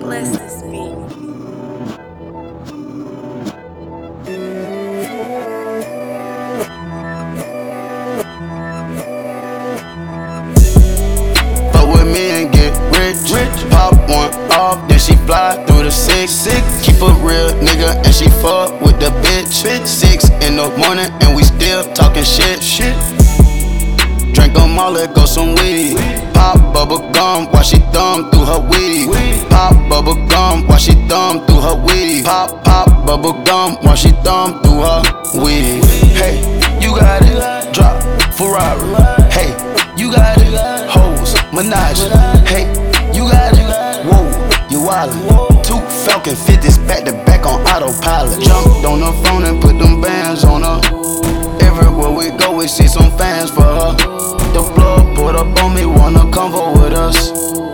bless this beat. Fuck with me and get rich. Pop one off, then she fly through the six. Keep a real nigga and she fuck with the bitch. 6 in the morning and we still talking shit. Drink them all, let go some weed. Pop bubble gum while she thumb through her weed. Pop bubble gum while she thumb through her weed. Pop bubble gum while she thumb through her weed. Hey, you got it, drop Ferrari. Hey, you got it, hoes, Menage. Hey, you got it, whoa, you wildin'. 2 Falcon 50s back to back on autopilot. Jumped on the phone and put them bands on her. Everywhere we go, we see some fans for her. The plug put up on me, wanna convo with us.